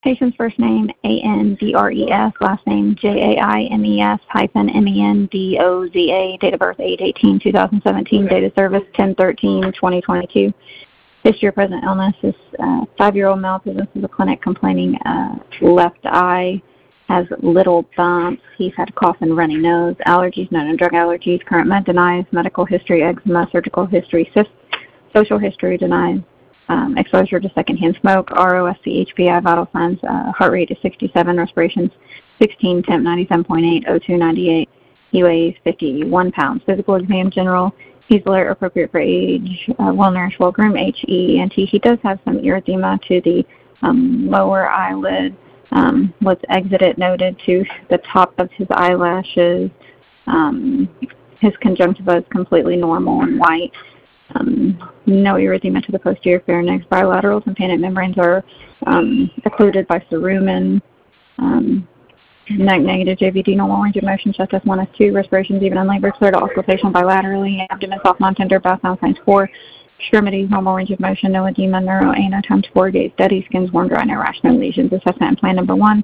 Patient's first name, Andres, last name, Jaimes-Mendoza, date of birth, 8/18/2017, date of service, 10/13/2022. History of present illness is 5-year-old male presents to the clinic complaining left eye, has little bumps. He's had cough and runny nose, allergies, known and drug allergies. Current med denies, medical history, eczema, surgical history, cyst, social history denies, exposure to secondhand smoke, ROSC, HPI, vital signs, heart rate is 67, respirations 16, temp 97.8, O2 98. He weighs 51 pounds. Physical exam general. He's alert, appropriate for age, well-nourished, well-groomed, HENT. He does have some erythema to the lower eyelid. Was exited noted to the top of his eyelashes. His conjunctiva is completely normal and white. No erythema to the posterior pharynx. Bilateral tympanic membranes are occluded by cerumen. Negative JVD, normal range of motion, chest S1, S2, respirations even unlabored, clear to auscultation bilaterally, abdomen soft, non-tender, bath sound signs 4, extremities, normal range of motion, no edema, neuro, ANO, times 4, gaze steady, skin's warm, dry, no rash, no lesions. Assessment and plan number 1.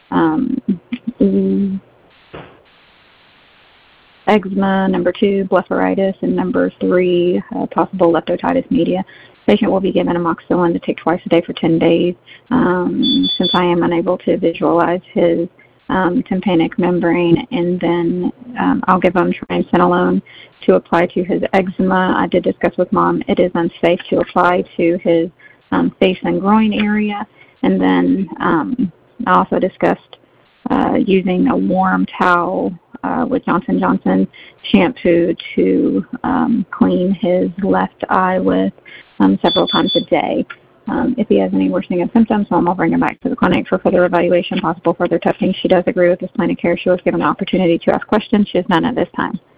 Eczema, number 2, blepharitis, and number 3, possible leptotitis media. Patient will be given amoxicillin to take twice a day for 10 days. Since I am unable to visualize his tympanic membrane, and then I'll give him triamcinolone to apply to his eczema. I did discuss with Mom it is unsafe to apply to his face and groin area, and then I also discussed using a warm towel with Johnson & Johnson shampoo to clean his left eye with several times a day. If he has any worsening of symptoms, Mom will bring him back to the clinic for further evaluation, possible further testing. She does agree with this plan of care. She was given an opportunity to ask questions. She has none at this time.